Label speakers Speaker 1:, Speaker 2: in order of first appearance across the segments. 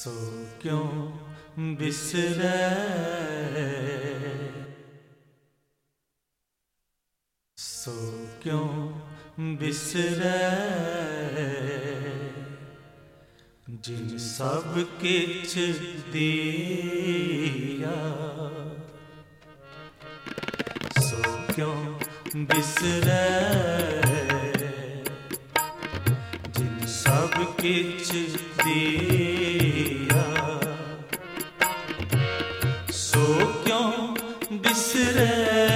Speaker 1: सो क्यों बिसरे, सो क्यों बिसरे, जिन सब किछ दिया। सो क्यों बिसरे, जिन सब किछ दिया। सो क्यों बिसरे,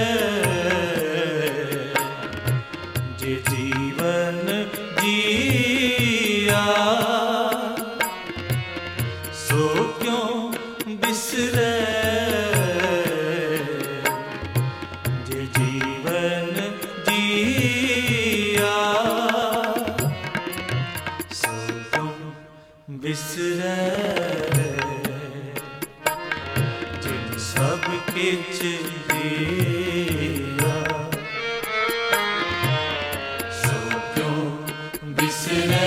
Speaker 1: जे जीवन जिया। सो क्यों बिसरे, जे जीवन जिया। सो क्यों बिसरे, जिन सब किछ दिया। सो क्यों बिसरे,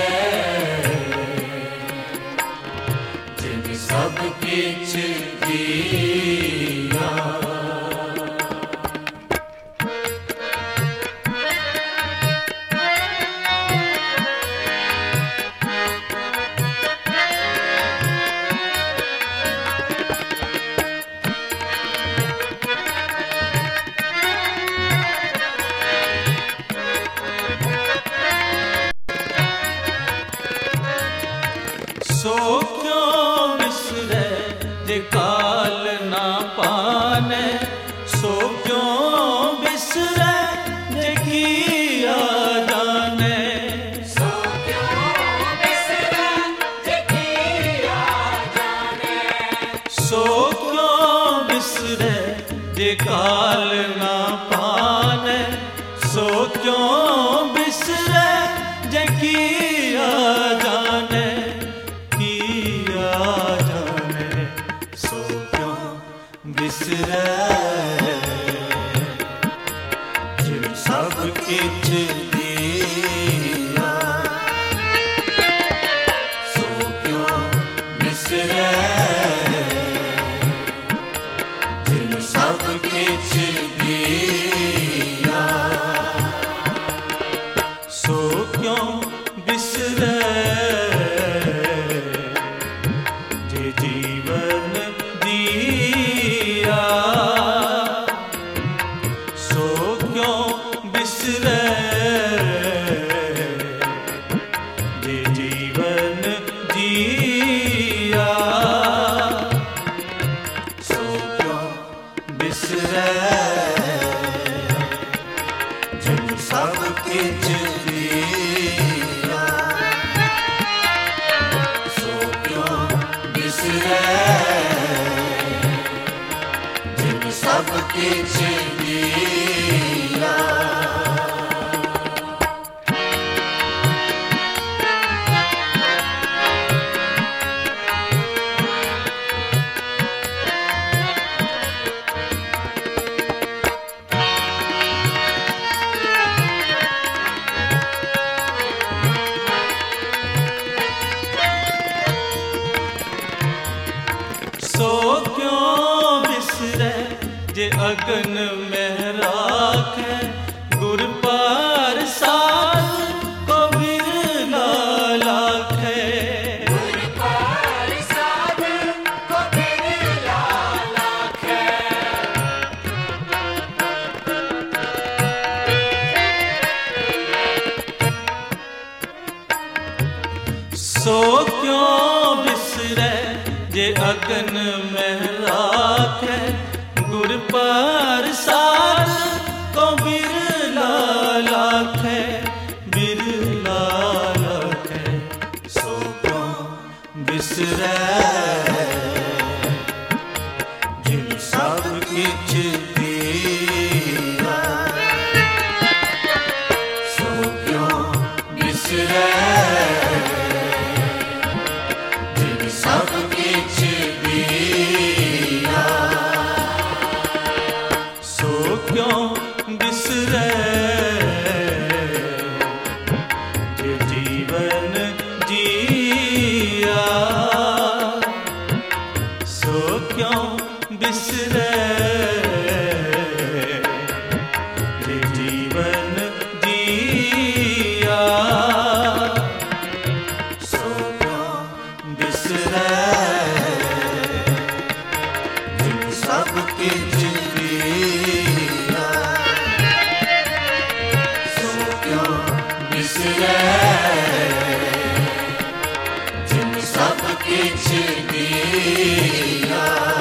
Speaker 1: जिन सब किछ दिया। सो क्यों बिसरे, जे काल ना पाने। सो क्यों बिसरे, जे किया जाने।
Speaker 2: सो क्यों बिसरे, जे किया जाने।
Speaker 1: सो क्यों बिसरे, जे काल ना पाने। सो क्यों बिसरे, जे किया जाने। किया जाने। सो क्यों बिसरे, जिन सब किछ दिया। सो क्यों बिसरे, जिन सब किछ दिया। सो क्यों बिसरे, जे जीवन दिया। सो क्यों बिसरे, जे जीवन जिया। सो क्यों बिसरे, जिन सब किछ दिया। सो क्यों बिसरे, जिन सब किछ दिया। सो क्यों बिसरे, जे अगन में राखे। गुर पार साध को बिरला लाखे।
Speaker 2: गुर पार साध को बिरला लाखे।
Speaker 1: सो क्यों बिसरे, जे अगन में राखे। गुर पार साध को बिरला लाखे। बिरला लाखे। सो क्यों बिसरे, जिन सब किछ दिया। सो क्यों बिसरे, जिन सब किछ दिया। सो क्यों बिसरे, जे जीवन जिया। बिसरै जे जीवन जिया सो क्यों बिसरै जिन सब किछ दिया सो क्यों बिसरै जिन सब किछ दिया।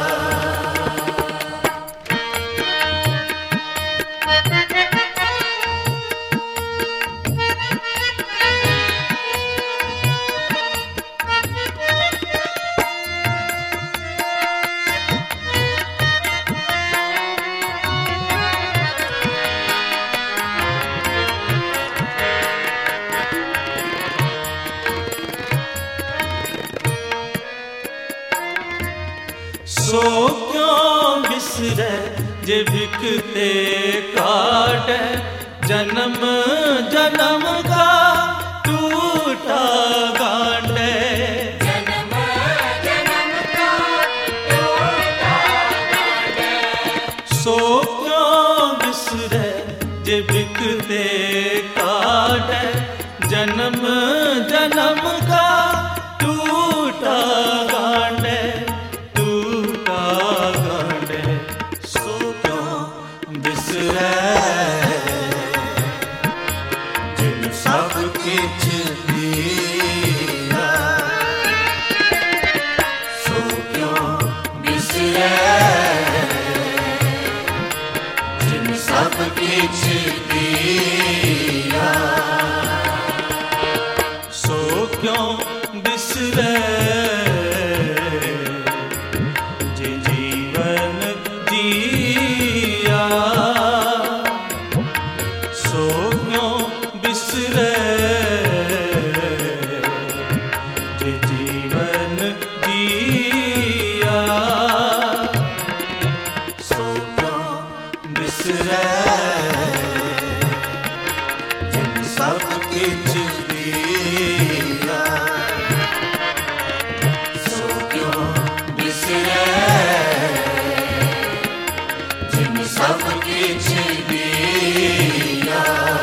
Speaker 1: सो क्यों बिसरै जे बिकते काटे जन्म जन्म का टूटा गांडे
Speaker 2: जन्म जन्म का टूटा गांडे
Speaker 1: सो क्यों बिसरै जे बिकते काटे जन्म जन्म का टूटा गांडे सो क्यों बिसरै जिन सब किछ दिया सो क्यों बिसरै जिन सब किछ दिया सो क्यों बिसरै सो क्यों बिसरै जे जीवन जिया सो क्यों बिसरै जिन सब किछ दिया सो क्यों बिसरै जिन सब किछ दिया।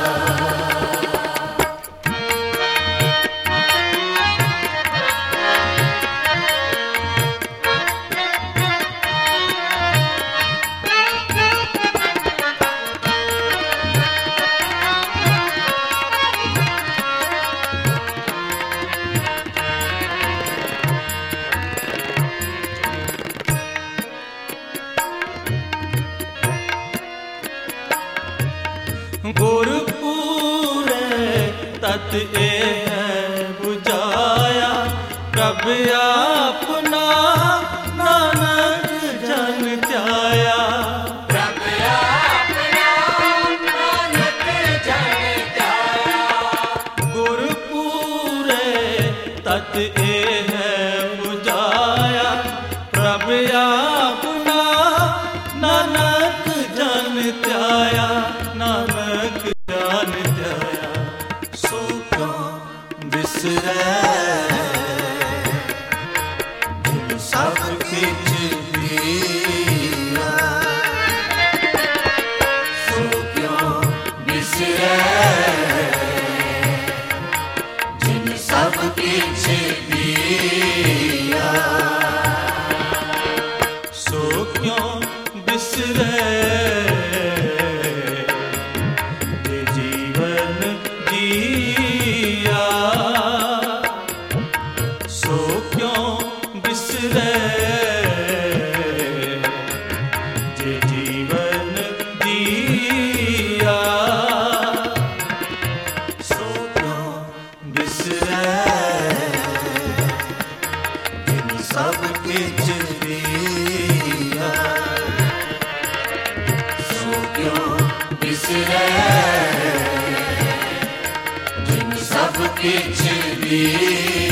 Speaker 1: गुरपुरे तत ए है बुझाया प्रभ अपना नानक जन त्याया
Speaker 2: प्रभ अपना नानक जन त्याया
Speaker 1: गुरपुरे तत ए है बुझाया प्रभ अपना नानक जन त्याया नानक जान त्याया सो क्यों बिसरै जिन सब किछ दिया सो क्यों बिसरै जिन सब किछ दिया सो क्यों बिसरै सो क्यों बिसरै जे जीवन जिया सो क्यों बिसरै जिन सब किछ दिया सो क्यों बिसरै जिन सब किछ दिया।